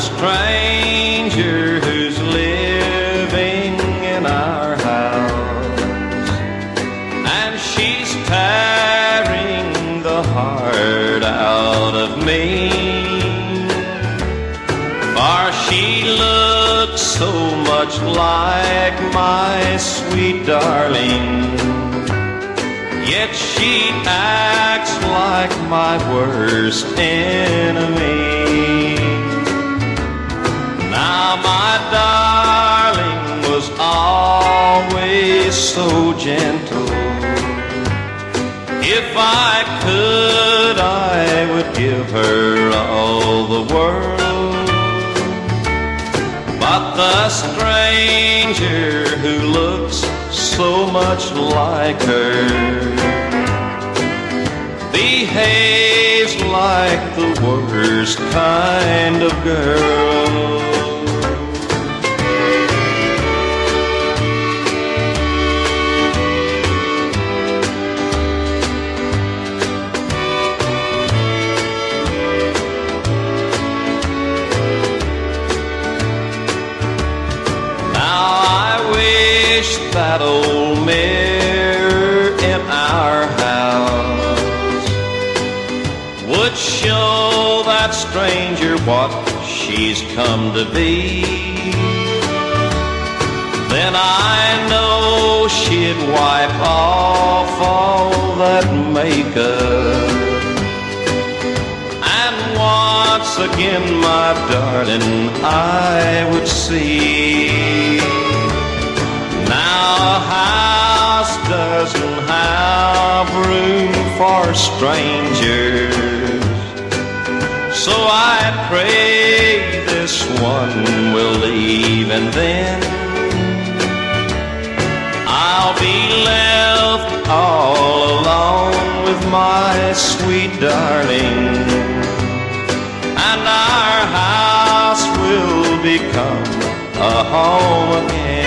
stranger who's living in our house, and she's tearing the heart out of me. For she looks so much like my sweet darling, yet she acts like my worst enemy. Now my darling was always so gentle. If I could, I would give her all the world. But the stranger who looks so much like her behaves like the worst kind of girl. That old mirror in our house would show that stranger what she's come to be. Then I know she'd wipe off all that makeup, and once again, my darling, I would see. Now a house doesn't have room for strangers, so I pray this one will leave, and then I'll be left all alone with my sweet darling, and our house will become a home again.